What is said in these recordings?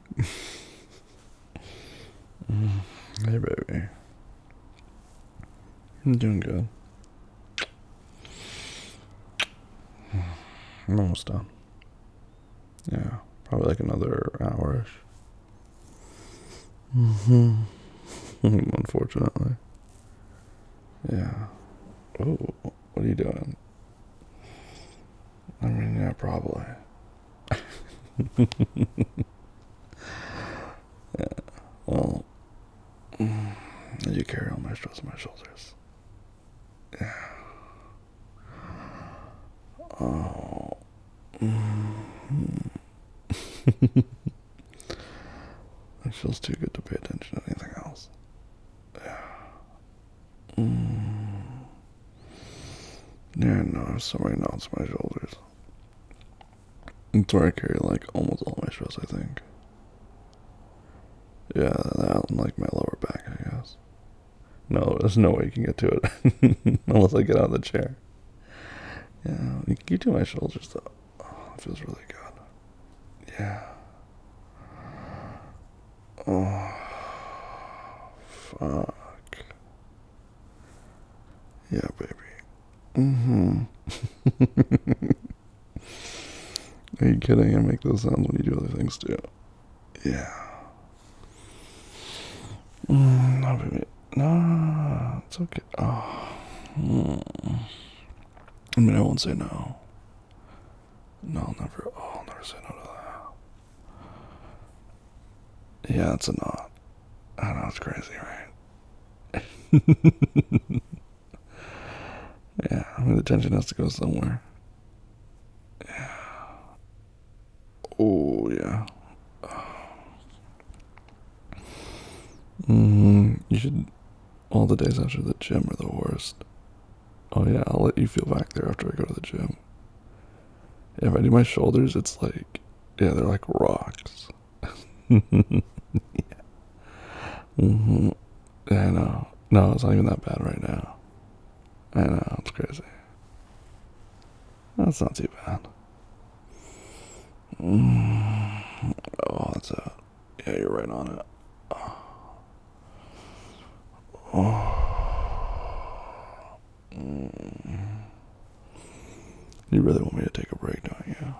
Hey, baby. I'm doing good. I'm almost done. Yeah, probably like another hour-ish. Unfortunately. Yeah. Oh, what are you doing? I mean, yeah, probably. Yeah. Well, you carry all my stress on my shoulders. Yeah. Oh. It feels too good to pay attention to anything else. Yeah. Yeah, no, there's so many knots on my shoulders. It's where I carry like almost all my stress, I think. Yeah, that and like my lower back, I guess. No, there's no way you can get to it unless I get out of the chair. Yeah, you can do my shoulders though. Oh, it feels really good. Yeah. Oh, fuck. Yeah, baby. Mm-hmm. Are you kidding? I make those sounds when you do other things too. Yeah. No, baby. No, it's okay. Oh. I mean, I won't say no. No, I'll never. Oh, I'll never say no to that. Yeah, it's a knot. I know it's crazy, right? Yeah, I mean the tension has to go somewhere. Oh yeah. You should. All the days after the gym are the worst. Oh yeah, I'll let you feel back there after I go to the gym. Yeah, if I do my shoulders, it's like, yeah, they're like rocks. Yeah. Yeah, I know. No, it's not even that bad right now. I know, it's crazy. That's not too bad. Oh, that's it. Yeah, you're right on it. You really want me to take a break, don't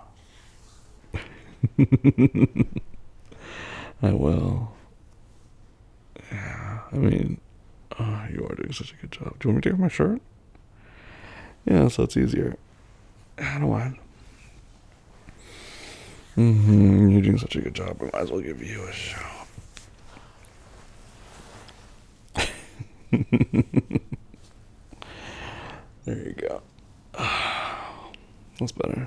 you? I will. Yeah, I mean, you are doing such a good job. Do you want me to take off my shirt? Yeah, so it's easier. I don't mind. You're doing such a good job. I might as well give you a shout. There you go. That's better.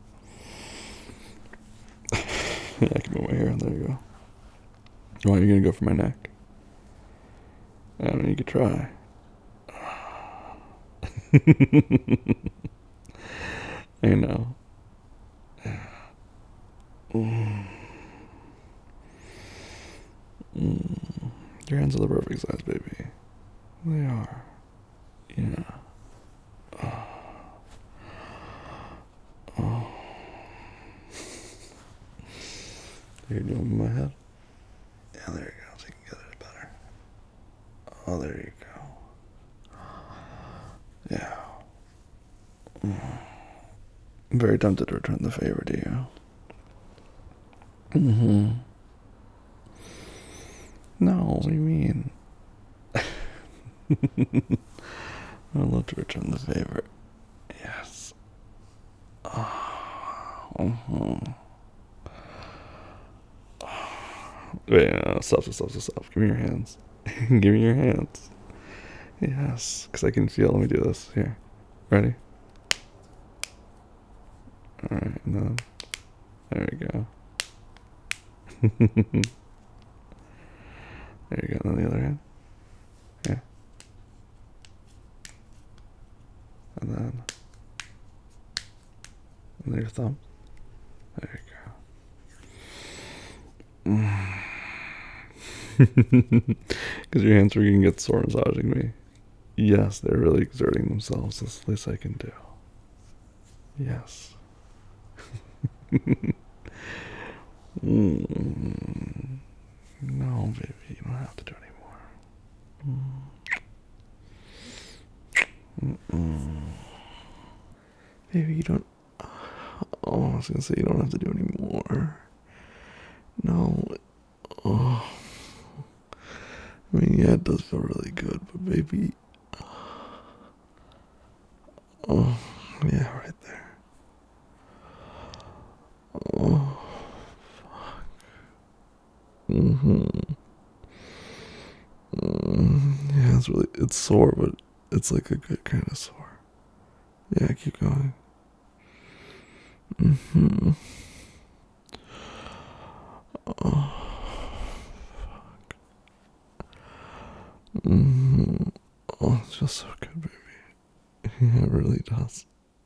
Yeah, I can move my hair. There you go. Oh, you're gonna go for my neck? I mean, you could try. I know. Mm. Your hands are the perfect size, baby. They are. Yeah. You're doing my head? Yeah, there you go. So you can get it better. Oh, there you go. Yeah. I'm very tempted to return the favor to you. No, what do you mean? I'd love to return the favor. Yes. Wait, stop. Give me your hands. Give me your hands. Yes, because I can feel. Let me do this. Here. Ready? Alright, and then. There we go. There you go. On the other hand. Yeah. And then. And then your thumb. There you go. Because your hands are going to get sore massaging me. Yes, they're really exerting themselves. That's the least I can do. Yes. was gonna say you don't have to do any more. No. Oh. I mean, yeah, it does feel really good, but baby. Oh, yeah, right there. Oh, mm-hmm. Yeah, it's sore, but it's like a good kind of sore. Yeah, keep going. Mm-hmm. Oh, mm-hmm. Oh, it feels so good, baby. Yeah, it really does.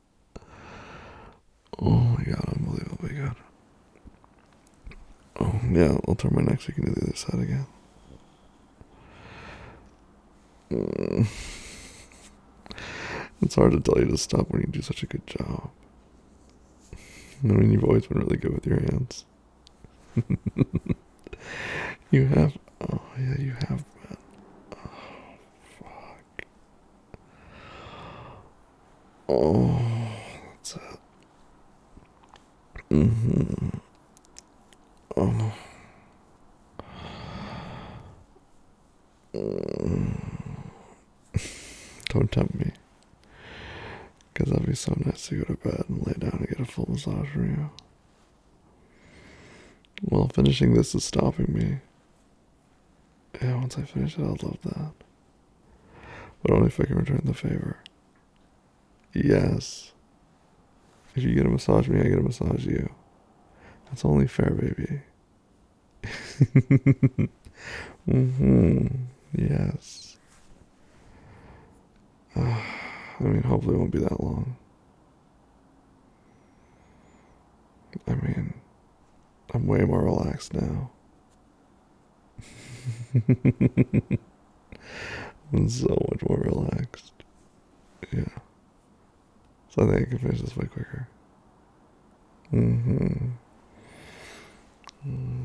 Oh my god, unbelievably good. Oh, yeah, I'll turn my neck so you can do the other side again. Mm. It's hard to tell you to stop when you do such a good job. I mean, you've always been really good with your hands. You have. Oh, yeah, you have been. Oh, fuck. Oh, that's it. Mm-hmm. Oh. Mm. Don't tempt me. Because that'd be so nice to go to bed and lay down and get a full massage from you. Well, finishing this is stopping me. Yeah, once I finish it, I'll love that. But only if I can return the favor. Yes. If you get a massage me, I get a massage you. That's only fair, baby. Mm-hmm. Yes. I mean, hopefully it won't be that long. I mean, I'm way more relaxed now. I'm so much more relaxed. Yeah. So I think I can finish this way quicker. Mm-hmm. Mm.